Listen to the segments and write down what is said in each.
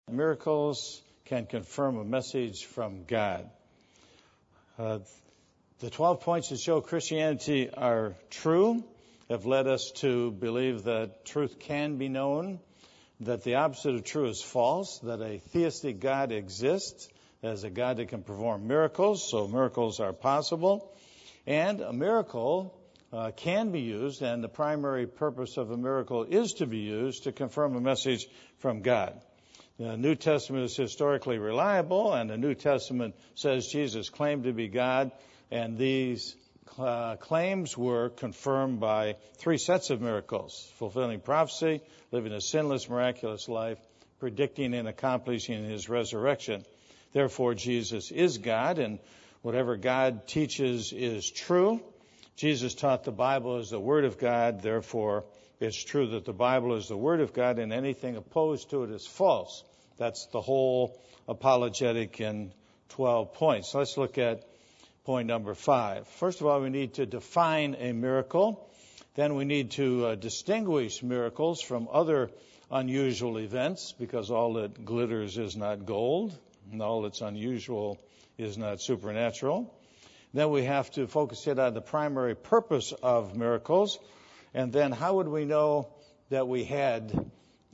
Miracles can confirm a message from God. The 12 points that show Christianity are true have led us to believe that truth can be known, that the opposite of true is false, that a theistic God exists as a God that can perform miracles, so miracles are possible, and a miracle can be used, and the primary purpose of a miracle is to be used to confirm a message from God. The New Testament is historically reliable, and the New Testament says Jesus claimed to be God, and these claims were confirmed by 3 sets of miracles: fulfilling prophecy, living a sinless, miraculous life, predicting and accomplishing his resurrection. Therefore, Jesus is God, and whatever God teaches is true. Jesus taught the Bible is the Word of God, therefore it's true that the Bible is the Word of God, and anything opposed to it is false. That's the whole apologetic in 12 points. Let's look at point number 5. First of all, we need to define a miracle. Then we need to distinguish miracles from other unusual events, because all that glitters is not gold, and all that's unusual is not supernatural. Then we have to focus in on the primary purpose of miracles. And then how would we know that we had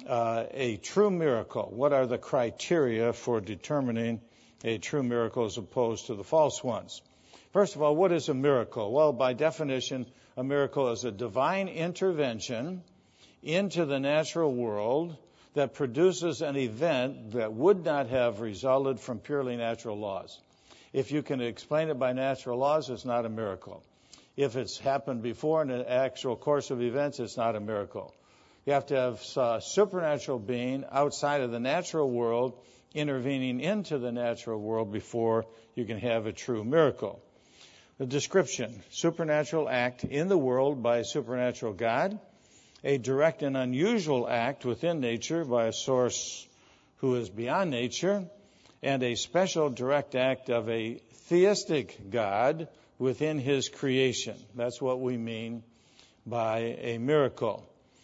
a true miracle? What are the criteria for determining a true miracle as opposed to the false ones? First of all, what is a miracle? Well, by definition, a miracle is a divine intervention into the natural world that produces an event that would not have resulted from purely natural laws. If you can explain it by natural laws, it's not a miracle. If it's happened before in an actual course of events, it's not a miracle. You have to have a supernatural being outside of the natural world intervening into the natural world before you can have a true miracle. The description: supernatural act in the world by a supernatural God, a direct and unusual act within nature by a source who is beyond nature, and a special direct act of a theistic God within his creation. That's what we mean by a miracle.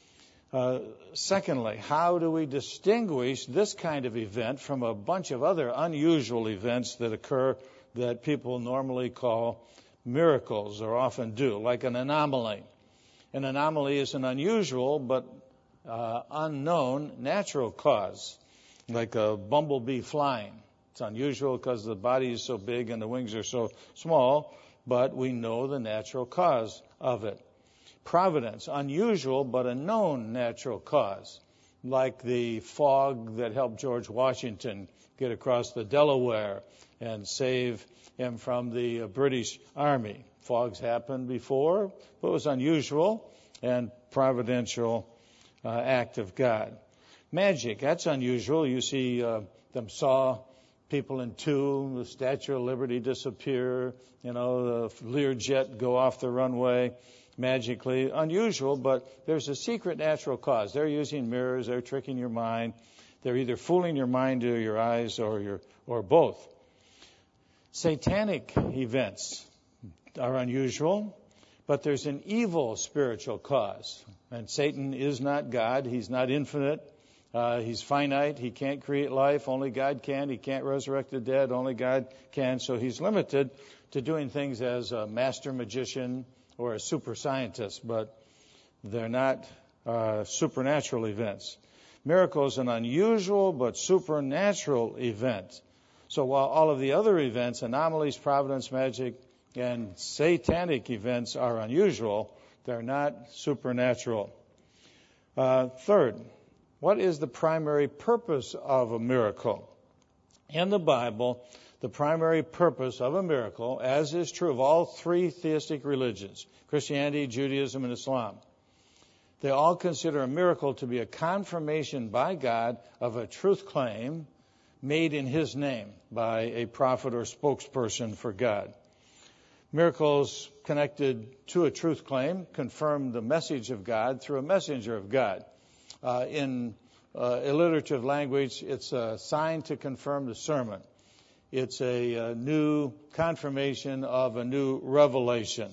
Secondly, how do we distinguish this kind of event from a bunch of other unusual events that occur that people normally call miracles, or often do, like an anomaly? An anomaly is an unusual but unknown natural cause, like a bumblebee flying. It's unusual because the body is so big and the wings are so small, but we know the natural cause of it. Providence, unusual but a known natural cause, like the fog that helped George Washington get across the Delaware and save him from the British Army. Fogs happened before, but it was unusual and providential act of God. Magic, that's unusual. You see them saw people in two, the Statue of Liberty disappear, the Learjet go off the runway magically. Unusual, but there's a secret natural cause. They're using mirrors, they're tricking your mind. They're either fooling your mind or your eyes or both. Satanic events are unusual, but there's an evil spiritual cause. And Satan is not God. He's not infinite. He's finite. He can't create life. Only God can. He can't resurrect the dead. Only God can. So he's limited to doing things as a master magician or a super scientist, but they're not supernatural events. Miracle is an unusual but supernatural event. So while all of the other events, anomalies, providence, magic, and satanic events are unusual, they're not supernatural. Third, what is the primary purpose of a miracle? In the Bible, the primary purpose of a miracle, as is true of all 3 theistic religions, Christianity, Judaism, and Islam, they all consider a miracle to be a confirmation by God of a truth claim made in his name by a prophet or spokesperson for God. Miracles connected to a truth claim confirm the message of God through a messenger of God. In alliterative language, it's a sign to confirm the sermon. It's a new confirmation of a new revelation.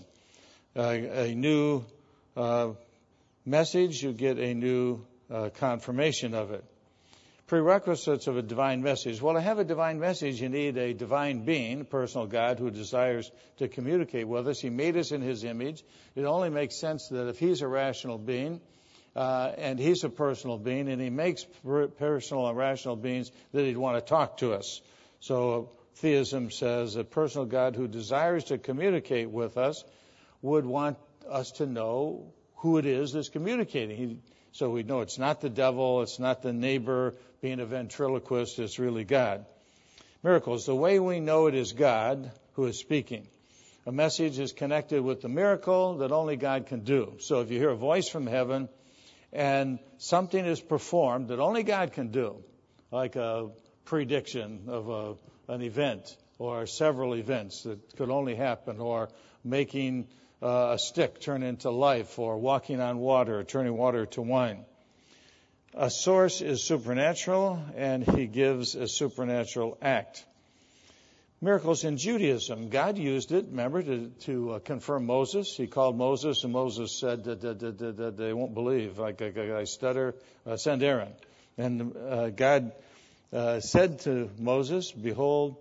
A new message, you get a new confirmation of it. Prerequisites of a divine message. Well, to have a divine message, you need a divine being, a personal God who desires to communicate with us. He made us in His image. It only makes sense that if He's a rational being, and He's a personal being, and He makes personal and rational beings, that He'd want to talk to us. So theism says a personal God who desires to communicate with us would want us to know who it is that's communicating. So we know it's not the devil, it's not the neighbor being a ventriloquist, it's really God. Miracles. The way we know it is God who is speaking. A message is connected with the miracle that only God can do. So if you hear a voice from heaven and something is performed that only God can do, like a prediction of an event or several events that could only happen, or making a stick turn into life, or walking on water, or turning water to wine. A source is supernatural, and He gives a supernatural act. Miracles in Judaism. God used it, remember, to confirm Moses. He called Moses, and Moses said that they won't believe. Like I stutter, send Aaron. And God said to Moses, behold,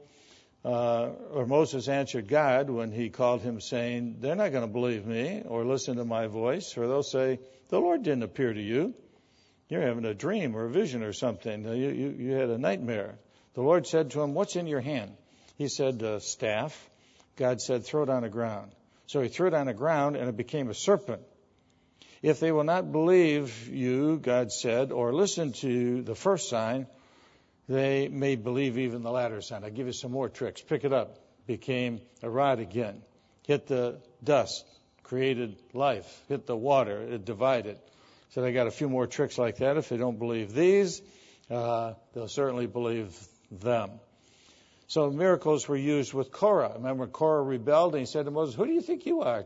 or Moses answered God when he called him, saying, they're not going to believe me or listen to my voice, for they'll say, the Lord didn't appear to you. You're having a dream or a vision or something. You had a nightmare. The Lord said to him, what's in your hand? He said, staff. God said, throw it on the ground. So he threw it on the ground, and it became a serpent. If they will not believe you, God said, or listen to the first sign, they may believe even the latter sign. I'll give you some more tricks. Pick it up. Became a rod again. Hit the dust. Created life. Hit the water. It divided. So I got a few more tricks like that. If they don't believe these, they'll certainly believe them. So miracles were used with Korah. Remember, Korah rebelled, and he said to Moses, who do you think you are?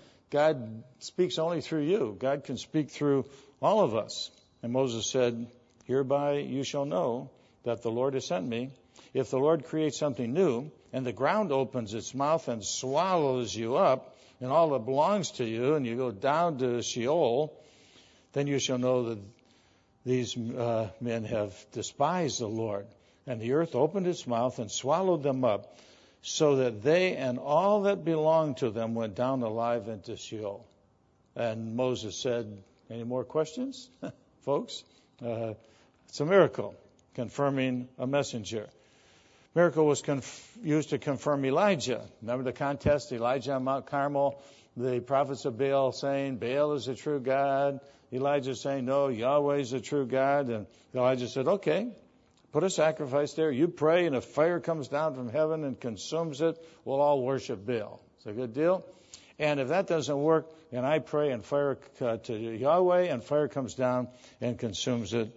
God speaks only through you. God can speak through all of us. And Moses said, hereby you shall know that the Lord has sent me. If the Lord creates something new, and the ground opens its mouth and swallows you up, and all that belongs to you, and you go down to Sheol, then you shall know that these men have despised the Lord. And the earth opened its mouth and swallowed them up, so that they and all that belonged to them went down alive into Sheol. And Moses said, any more questions, folks? It's a miracle, confirming a messenger. Miracle was used to confirm Elijah. Remember the contest, Elijah on Mount Carmel, the prophets of Baal saying, Baal is the true God. Elijah saying, no, Yahweh is the true God. And Elijah said, okay, put a sacrifice there. You pray, and if fire comes down from heaven and consumes it, we'll all worship Baal. It's a good deal. And if that doesn't work, and I pray and fire to Yahweh, and fire comes down and consumes it,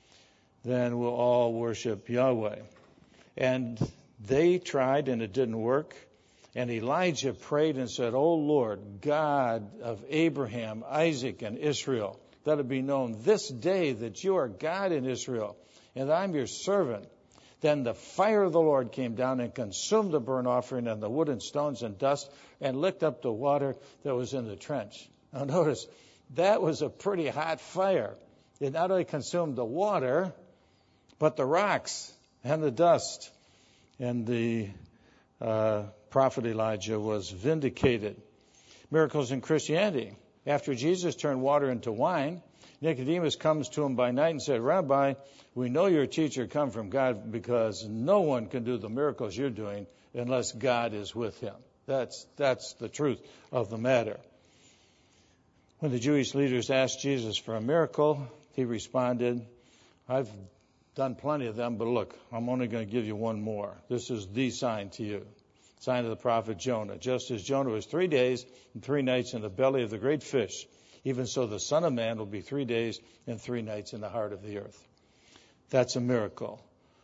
then we'll all worship Yahweh. And they tried, and it didn't work. And Elijah prayed and said, O Lord, God of Abraham, Isaac, and Israel, let it be known this day that you are God in Israel, and I'm your servant. Then the fire of the Lord came down and consumed the burnt offering and the wood and stones and dust, and licked up the water that was in the trench. Now notice, that was a pretty hot fire. It not only consumed the water, but the rocks and the dust. And the prophet Elijah was vindicated. Miracles in Christianity. After Jesus turned water into wine, Nicodemus comes to him by night and said, Rabbi, we know your teacher come from God, because no one can do the miracles you're doing unless God is with him. That's the truth of the matter. When the Jewish leaders asked Jesus for a miracle, he responded, I've done plenty of them, but look, I'm only going to give you one more. This is the sign to you. Sign of the prophet Jonah. Just as Jonah was 3 days and 3 nights in the belly of the great fish, even so the Son of Man will be 3 days and 3 nights in the heart of the earth. That's a miracle.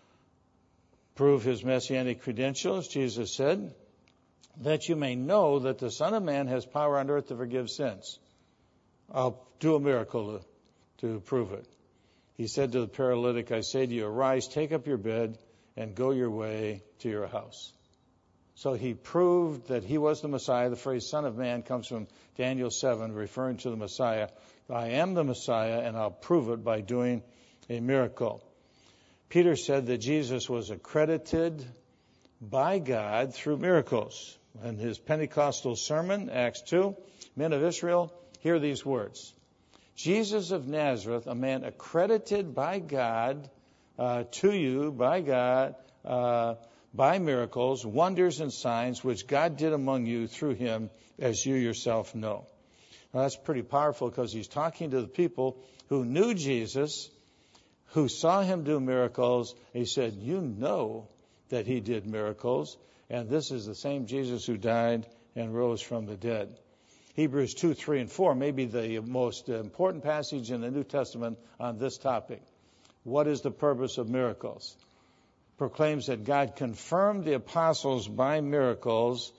Prove his messianic credentials, Jesus said, that you may know that the Son of Man has power on earth to forgive sins. I'll do a miracle to prove it. He said to the paralytic, I say to you, arise, take up your bed, and go your way to your house. So he proved that he was the Messiah. The phrase Son of Man comes from Daniel 7, referring to the Messiah. I am the Messiah, and I'll prove it by doing a miracle. Peter said that Jesus was accredited by God through miracles. In his Pentecostal sermon, Acts 2, men of Israel, hear these words. Jesus of Nazareth, a man accredited by God to you, by God, by miracles, wonders, and signs, which God did among you through him, as you yourself know. Now, that's pretty powerful because he's talking to the people who knew Jesus, who saw him do miracles. He said, you know that he did miracles, and this is the same Jesus who died and rose from the dead. Hebrews 2, 3, and 4 may be the most important passage in the New Testament on this topic. What is the purpose of miracles? Proclaims that God confirmed the apostles by miracles,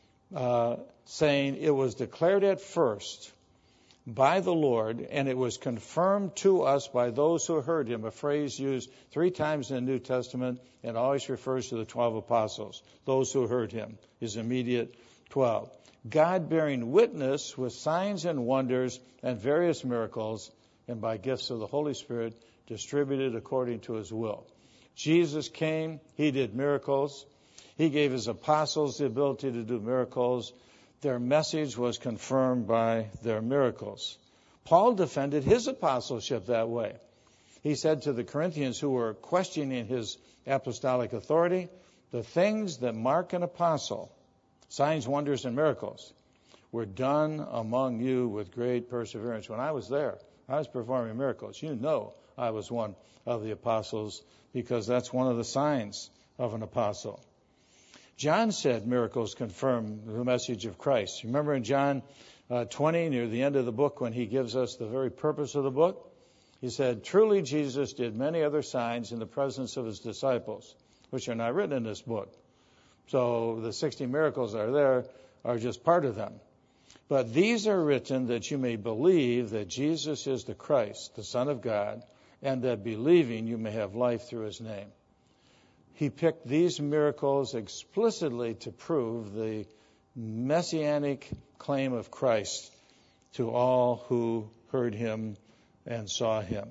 saying it was declared at first by the Lord, and it was confirmed to us by those who heard him, a phrase used 3 times in the New Testament and always refers to the 12 apostles. Those who heard him, his immediate 12. God bearing witness with signs and wonders and various miracles, and by gifts of the Holy Spirit distributed according to his will. Jesus came, he did miracles. He gave his apostles the ability to do miracles. Their message was confirmed by their miracles. Paul defended his apostleship that way. He said to the Corinthians who were questioning his apostolic authority, the things that mark an apostle, signs, wonders, and miracles, were done among you with great perseverance. When I was there, I was performing miracles. You know I was one of the apostles because that's one of the signs of an apostle. John said miracles confirm the message of Christ. Remember in John 20, near the end of the book, when he gives us the very purpose of the book? He said, truly Jesus did many other signs in the presence of his disciples, which are not written in this book. So the 60 miracles that are there are just part of them. But these are written that you may believe that Jesus is the Christ, the Son of God, and that believing you may have life through his name. He picked these miracles explicitly to prove the messianic claim of Christ to all who heard him and saw him.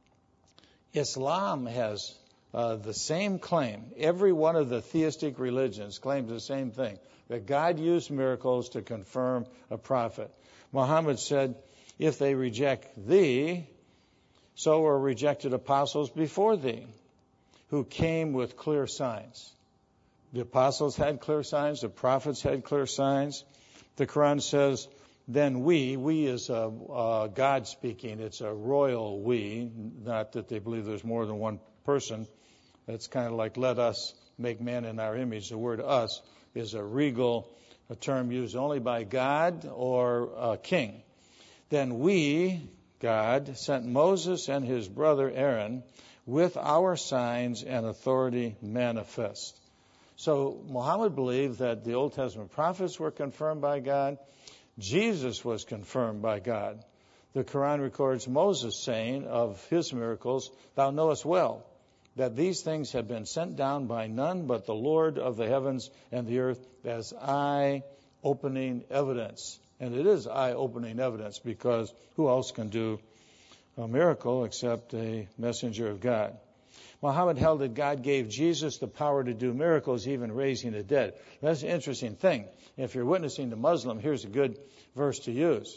Islam has the same claim. Every one of the theistic religions claims the same thing, that God used miracles to confirm a prophet. Muhammad said, if they reject thee, so were rejected apostles before thee, who came with clear signs. The apostles had clear signs. The prophets had clear signs. The Quran says, then we is God speaking. It's a royal we, not that they believe there's more than one person. It's kind of like let us make man in our image. The word us is a regal, a term used only by God or a king. Then we, God, sent Moses and his brother Aaron with our signs and authority manifest. So Muhammad believed that the Old Testament prophets were confirmed by God. Jesus was confirmed by God. The Quran records Moses saying of his miracles, thou knowest well that these things have been sent down by none but the Lord of the heavens and the earth as eye-opening evidence. And it is eye-opening evidence because who else can do a miracle except a messenger of God? Muhammad held that God gave Jesus the power to do miracles, even raising the dead. That's an interesting thing. If you're witnessing to Muslim, here's a good verse to use.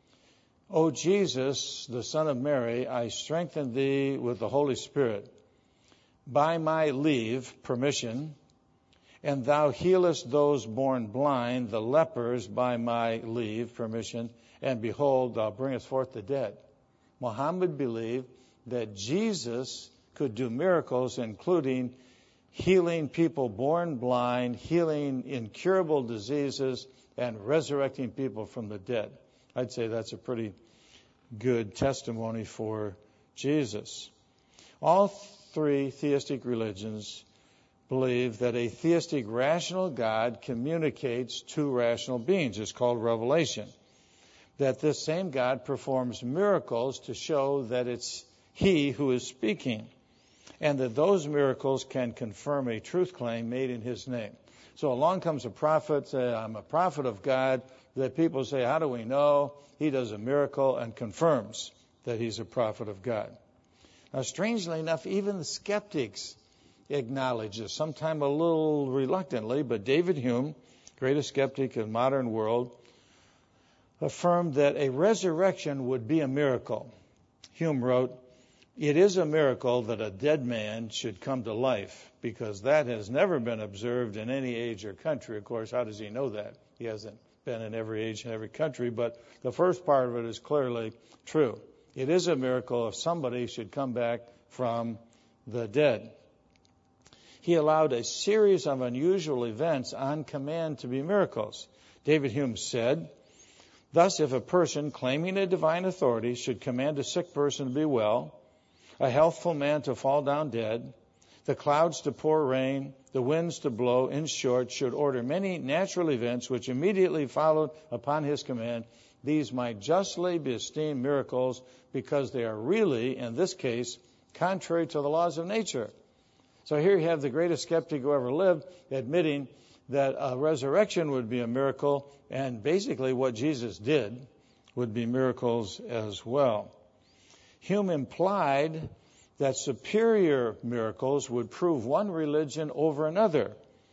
O Jesus, the Son of Mary, I strengthen thee with the Holy Spirit. By my leave, permission, and thou healest those born blind, the lepers, by my leave, permission, and behold, thou bringest forth the dead. Muhammad believed that Jesus could do miracles, including healing people born blind, healing incurable diseases, and resurrecting people from the dead. I'd say that's a pretty good testimony for Jesus. All 3 theistic religions believe that a theistic rational God communicates to rational beings. It's called revelation. That this same God performs miracles to show that it's he who is speaking, and that those miracles can confirm a truth claim made in his name. So along comes a prophet, say, I'm a prophet of God, that people say, how do we know? He does a miracle and confirms that he's a prophet of God. Now, strangely enough, even the skeptics acknowledge this, sometimes a little reluctantly, but David Hume, greatest skeptic in the modern world, affirmed that a resurrection would be a miracle. Hume wrote, "It is a miracle that a dead man should come to life, because that has never been observed in any age or country." Of course, how does he know that? He hasn't been in every age and every country, but the first part of it is clearly true. It is a miracle if somebody should come back from the dead. He allowed a series of unusual events on command to be miracles. David Hume said, "Thus, if a person claiming a divine authority should command a sick person to be well, a healthful man to fall down dead, the clouds to pour rain, the winds to blow, in short, should order many natural events which immediately followed upon his command, these might justly be esteemed miracles because they are really, in this case, contrary to the laws of nature." So here you have the greatest skeptic who ever lived admitting that a resurrection would be a miracle, and basically what Jesus did would be miracles as well. Hume implied that superior miracles would prove one religion over another.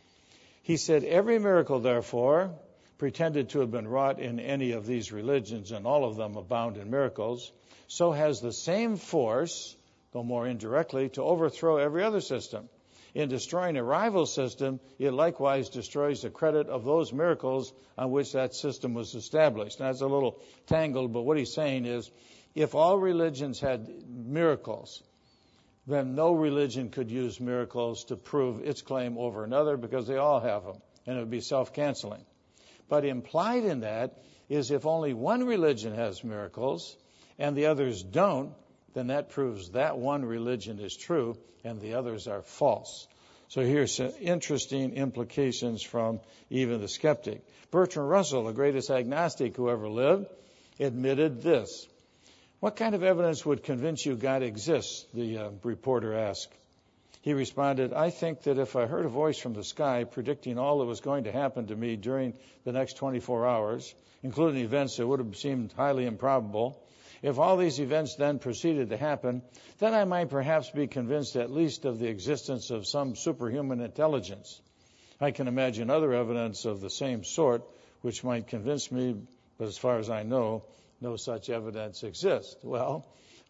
He said, every miracle, therefore, pretended to have been wrought in any of these religions, and all of them abound in miracles, so has the same force, though more indirectly, to overthrow every other system. In destroying a rival system, it likewise destroys the credit of those miracles on which that system was established. Now, that's a little tangled, but what he's saying is, if all religions had miracles, then no religion could use miracles to prove its claim over another because they all have them, and it would be self-canceling. But implied in that is if only one religion has miracles and the others don't, then that proves that one religion is true and the others are false. So here's some interesting implications from even the skeptic. Bertrand Russell, the greatest agnostic who ever lived, admitted this. "What kind of evidence would convince you God exists?" the reporter asked. He responded, "I think that if I heard a voice from the sky predicting all that was going to happen to me during the next 24 hours, including events that would have seemed highly improbable, if all these events then proceeded to happen, then I might perhaps be convinced at least of the existence of some superhuman intelligence. I can imagine other evidence of the same sort which might convince me, but as far as I know, no such evidence exists." Well,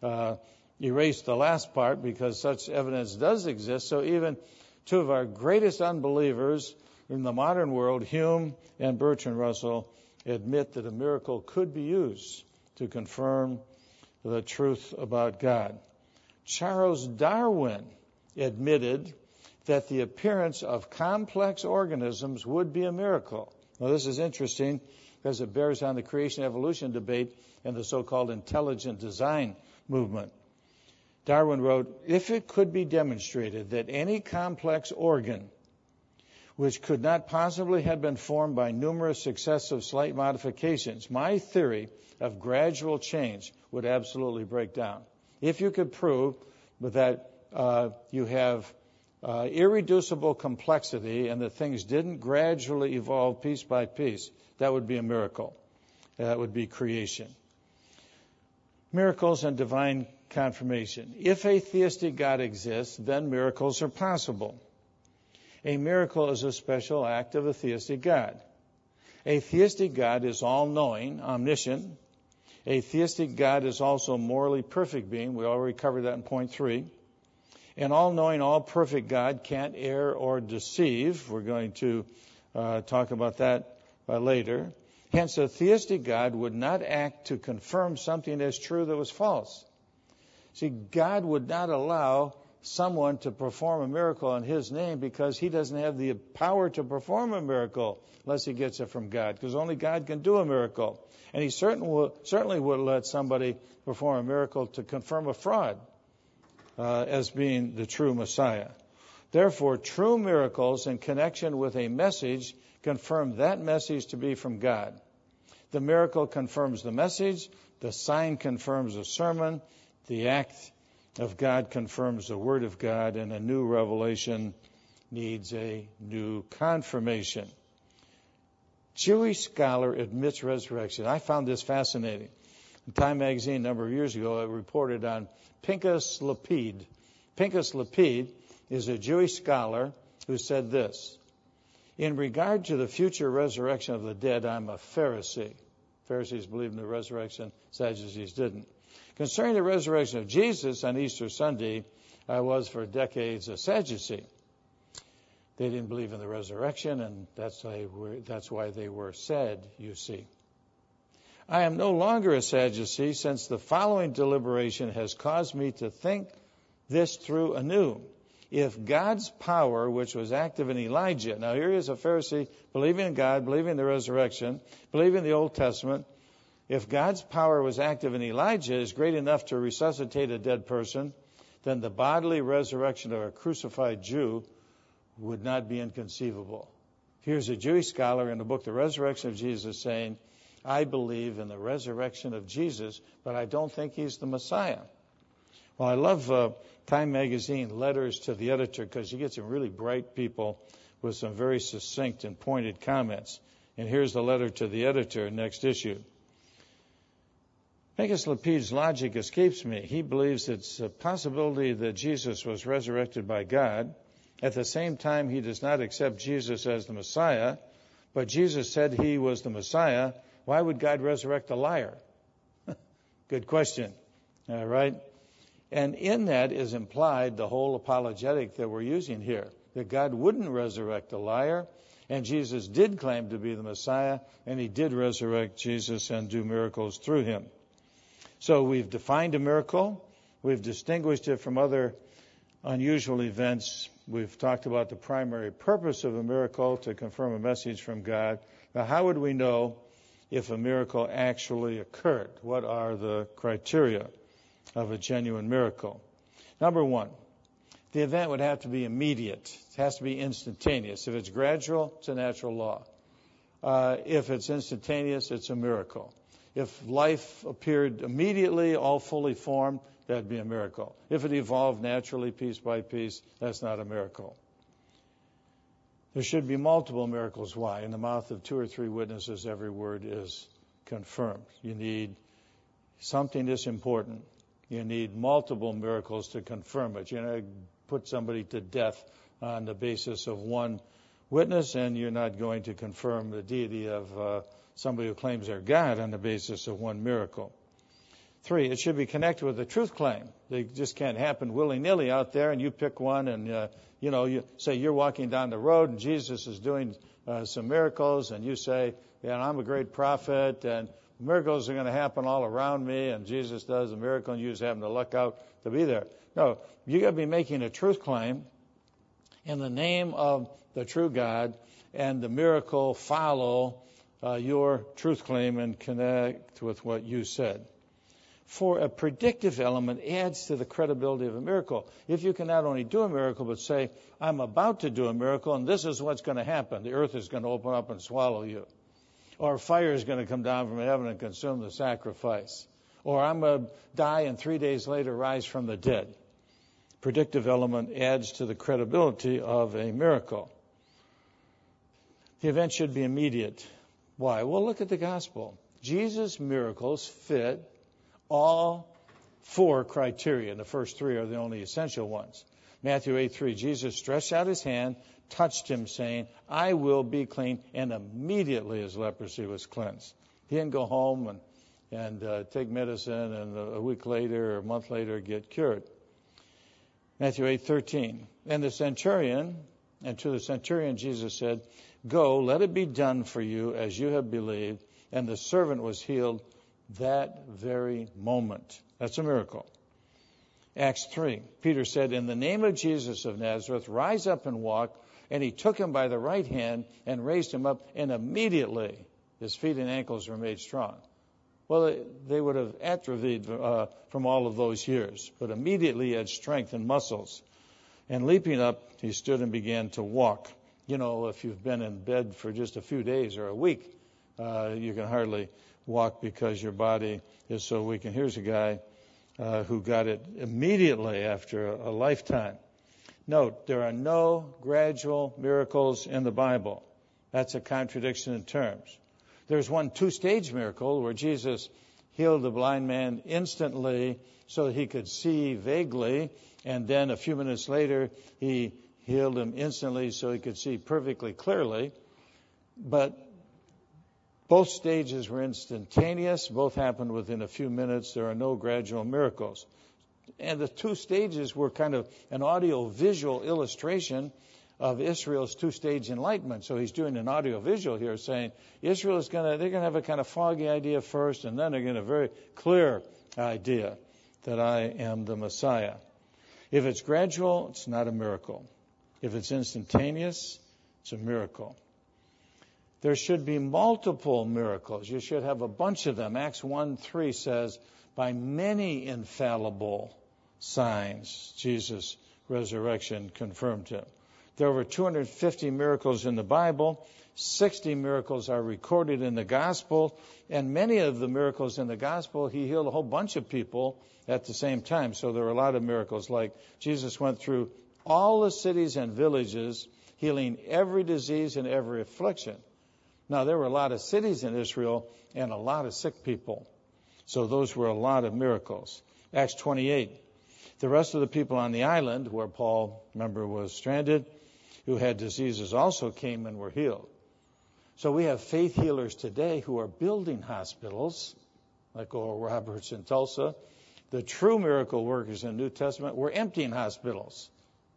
erase the last part because such evidence does exist. So even two of our greatest unbelievers in the modern world, Hume and Bertrand Russell, admit that a miracle could be used to confirm the truth about God. Charles Darwin admitted that the appearance of complex organisms would be a miracle. Now, this is interesting because it bears on the creation-evolution debate and the so-called intelligent design movement. Darwin wrote, "If it could be demonstrated that any complex organ which could not possibly have been formed by numerous successive slight modifications, my theory of gradual change would absolutely break down." If you could prove that you have irreducible complexity and that things didn't gradually evolve piece by piece, that would be a miracle. That would be creation. Miracles and divine confirmation. If a theistic God exists, then miracles are possible. A miracle is a special act of a theistic God. A theistic God is all-knowing, omniscient. A theistic God is also a morally perfect being. We already covered that in point 3. An all-knowing, all-perfect God can't err or deceive. We're going to talk about that later. Hence, a theistic God would not act to confirm something as true that was false. See, God would not allow someone to perform a miracle in his name because he doesn't have the power to perform a miracle unless he gets it from God, because only God can do a miracle. And he certainly would let somebody perform a miracle to confirm a fraud as being the true Messiah. Therefore, true miracles in connection with a message confirm that message to be from God. The miracle confirms the message. The sign confirms the sermon. The act of God confirms the Word of God, and a new revelation needs a new confirmation. Jewish scholar admits resurrection. I found this fascinating. Time magazine a number of years ago, it reported on Pinchas Lapid. Pinchas Lapid is a Jewish scholar who said this: in regard to the future resurrection of the dead, I'm a Pharisee. Pharisees believed in the resurrection, Sadducees didn't. Concerning the resurrection of Jesus on Easter Sunday, I was for decades a Sadducee. They didn't believe in the resurrection, and that's why they were sad, you see. I am no longer a Sadducee, since the following deliberation has caused me to think this through anew. If God's power, which was active in Elijah, now here is a Pharisee believing in God, believing in the resurrection, believing in the Old Testament. If God's power was active in Elijah is great enough to resuscitate a dead person, then the bodily resurrection of a crucified Jew would not be inconceivable. Here's a Jewish scholar in the book The Resurrection of Jesus saying, I believe in the resurrection of Jesus, but I don't think he's the Messiah. Well, I love Time Magazine letters to the editor because you get some really bright people with some very succinct and pointed comments. And here's the letter to the editor, next issue. Pinchas Lapid's logic escapes me. He believes it's a possibility that Jesus was resurrected by God. At the same time, he does not accept Jesus as the Messiah, but Jesus said he was the Messiah. Why would God resurrect a liar? Good question. All right. And in that is implied the whole apologetic that we're using here, that God wouldn't resurrect a liar, and Jesus did claim to be the Messiah, and he did resurrect Jesus and do miracles through him. So we've defined a miracle. We've distinguished it from other unusual events. We've talked about the primary purpose of a miracle, to confirm a message from God. Now, how would we know if a miracle actually occurred? What are the criteria of a genuine miracle? Number one, the event would have to be immediate. It has to be instantaneous. If it's gradual, it's a natural law. If it's instantaneous, it's a miracle. If life appeared immediately, all fully formed, that'd be a miracle. If it evolved naturally, piece by piece, that's not a miracle. There should be multiple miracles. Why? In the mouth of 2 or 3 witnesses, every word is confirmed. You need something this important. You need multiple miracles to confirm it. You're not put somebody to death on the basis of one witness, and you're not going to confirm the deity of somebody who claims they're God on the basis of one miracle. 3, it should be connected with a truth claim. They just can't happen willy-nilly out there, and you pick one, and you say you're walking down the road, and Jesus is doing some miracles, and you say, yeah, I'm a great prophet, and miracles are going to happen all around me, and Jesus does a miracle, and you just happen to luck out to be there. No, you got to be making a truth claim in the name of the true God, and the miracle follow your truth claim and connect with what you said. 4, a predictive element adds to the credibility of a miracle. If you can not only do a miracle, but say, I'm about to do a miracle, and this is what's going to happen. The earth is going to open up and swallow you. Or fire is going to come down from heaven and consume the sacrifice. Or I'm going to die and 3 days later rise from the dead. Predictive element adds to the credibility of a miracle. The event should be immediate. Why? Well, look at the gospel. Jesus' miracles fit all 4 criteria. The first 3 are the only essential ones. Matthew 8:3, Jesus stretched out his hand, touched him, saying, I will be clean. And immediately his leprosy was cleansed. He didn't go home and take medicine and a week later or a month later get cured. Matthew 8:13, and to the centurion Jesus said, go, let it be done for you as you have believed. And the servant was healed that very moment. That's a miracle. Acts 3, Peter said, in the name of Jesus of Nazareth, rise up and walk. And he took him by the right hand and raised him up, and immediately his feet and ankles were made strong. Well, they would have atrophied from all of those years, but immediately he had strength and muscles. And leaping up, he stood and began to walk. You know, if you've been in bed for just a few days or a week, you can hardly walk because your body is so weak. And here's a guy who got it immediately after a lifetime. Note, there are no gradual miracles in the Bible. That's a contradiction in terms. There's one 2-stage miracle where Jesus healed the blind man instantly so that he could see vaguely, and then a few minutes later he healed him instantly so he could see perfectly clearly. But both stages were instantaneous. Both happened within a few minutes. There are no gradual miracles. And the two stages were kind of an audio-visual illustration of Israel's two-stage enlightenment. So he's doing an audio-visual here, saying Israel is they're going to have a kind of foggy idea first, and then they're going to have a very clear idea that I am the Messiah. If it's gradual, it's not a miracle. If it's instantaneous, it's a miracle. There should be multiple miracles. You should have a bunch of them. Acts 1:3 says, by many infallible signs, Jesus' resurrection confirmed him. There are over 250 miracles in the Bible. 60 miracles are recorded in the gospel. And many of the miracles in the gospel, he healed a whole bunch of people at the same time. So there are a lot of miracles. Like Jesus went through all the cities and villages, healing every disease and every affliction. Now, there were a lot of cities in Israel and a lot of sick people. So those were a lot of miracles. Acts 28. The rest of the people on the island, where Paul, remember, was stranded, who had diseases also came and were healed. So we have faith healers today who are building hospitals, like Oral Roberts in Tulsa. The true miracle workers in the New Testament were emptying hospitals.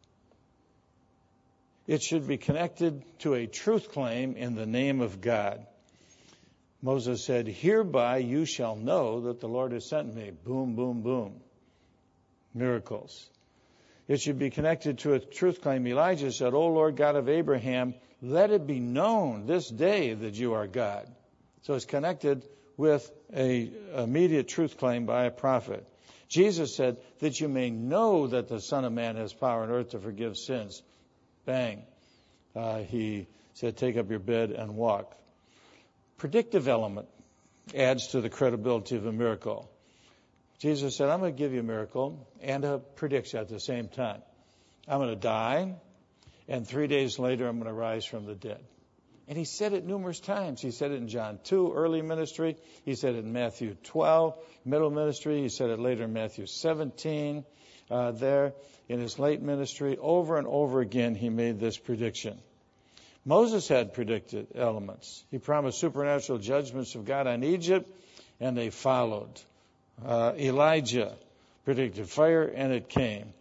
It should be connected to a truth claim in the name of God. Moses said, hereby you shall know that the Lord has sent me. Boom, boom, boom. Miracles. It should be connected to a truth claim. Elijah said, O Lord God of Abraham, let it be known this day that you are God. So it's connected with an immediate truth claim by a prophet. Jesus said, that you may know that the Son of Man has power on earth to forgive sins. Bang. He said, take up your bed and walk. Predictive element adds to the credibility of a miracle. Jesus said, I'm going to give you a miracle and a prediction at the same time. I'm going to die, and 3 days later I'm going to rise from the dead. And he said it numerous times. He said it in John 2, early ministry. He said it in Matthew 12, middle ministry. He said it later in Matthew 17, there in his late ministry. Over and over again he made this prediction. Moses had predicted elements. He promised supernatural judgments of God on Egypt, and they followed. Elijah predicted fire, and it came.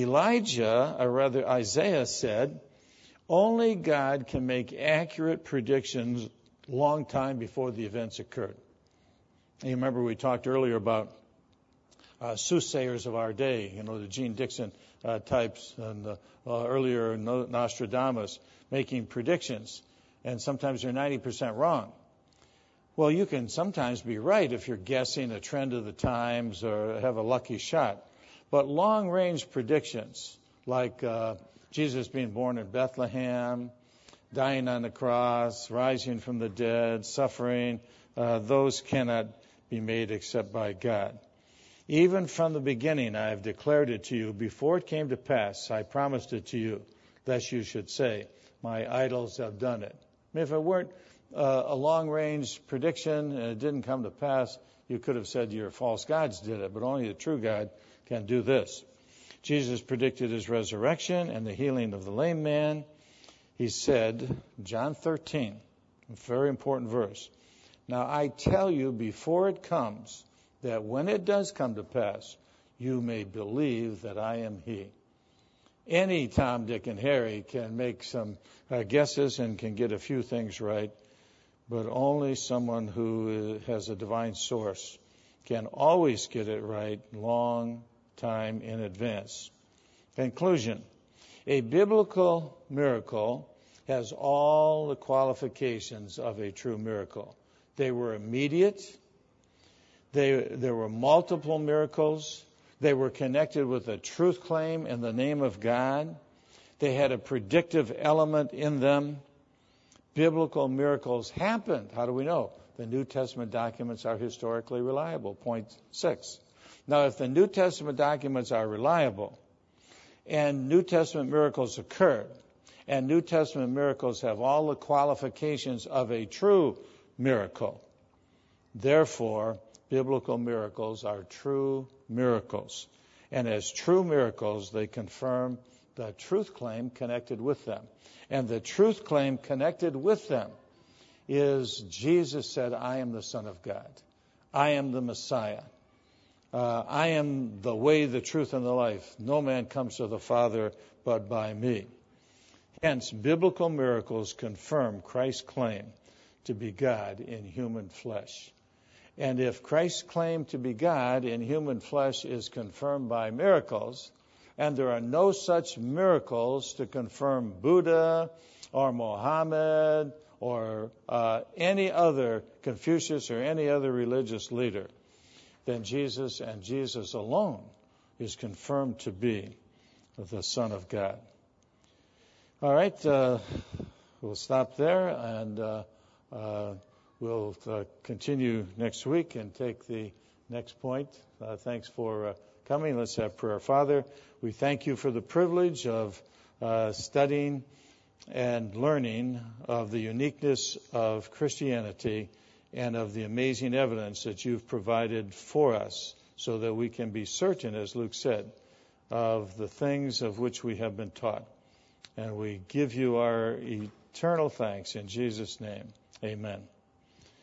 Isaiah said, only God can make accurate predictions long time before the events occurred. You remember we talked earlier about soothsayers of our day, the Gene Dixon types, and earlier Nostradamus, making predictions, and sometimes they're 90% wrong. Well, you can sometimes be right if you're guessing a trend of the times or have a lucky shot. But long-range predictions, like Jesus being born in Bethlehem, dying on the cross, rising from the dead, suffering, those cannot be made except by God. Even from the beginning, I have declared it to you. Before it came to pass, I promised it to you, lest you should say, my idols have done it. I mean, if it weren't a long-range prediction and it didn't come to pass, you could have said your false gods did it, but only the true God can do this. Jesus predicted his resurrection and the healing of the lame man. He said, John 13, a very important verse, now I tell you before it comes, that when it does come to pass, you may believe that I am he. Any Tom, Dick, and Harry can make some guesses and can get a few things right, but only someone who has a divine source can always get it right long time in advance. Conclusion. A biblical miracle has all the qualifications of a true miracle. They were immediate. There were multiple miracles. They were connected with a truth claim in the name of God. They had a predictive element in them. Biblical miracles happened. How do we know? The New Testament documents are historically reliable. Point 6. Now, if the New Testament documents are reliable and New Testament miracles occurred, and New Testament miracles have all the qualifications of a true miracle, therefore, biblical miracles are true miracles. And as true miracles, they confirm the truth claim connected with them. And the truth claim connected with them is Jesus said, I am the Son of God. I am the Messiah. I am the way, the truth, and the life. No man comes to the Father but by me. Hence, biblical miracles confirm Christ's claim to be God in human flesh. And if Christ's claim to be God in human flesh is confirmed by miracles, and there are no such miracles to confirm Buddha or Mohammed or any other Confucius or any other religious leader, then Jesus and Jesus alone is confirmed to be the Son of God. All right, we'll stop there, and we'll continue next week and take the next point. Thanks for coming. Let's have prayer. Father, we thank you for the privilege of studying and learning of the uniqueness of Christianity and of the amazing evidence that you've provided for us so that we can be certain, as Luke said, of the things of which we have been taught. And we give you our eternal thanks in Jesus' name. Amen.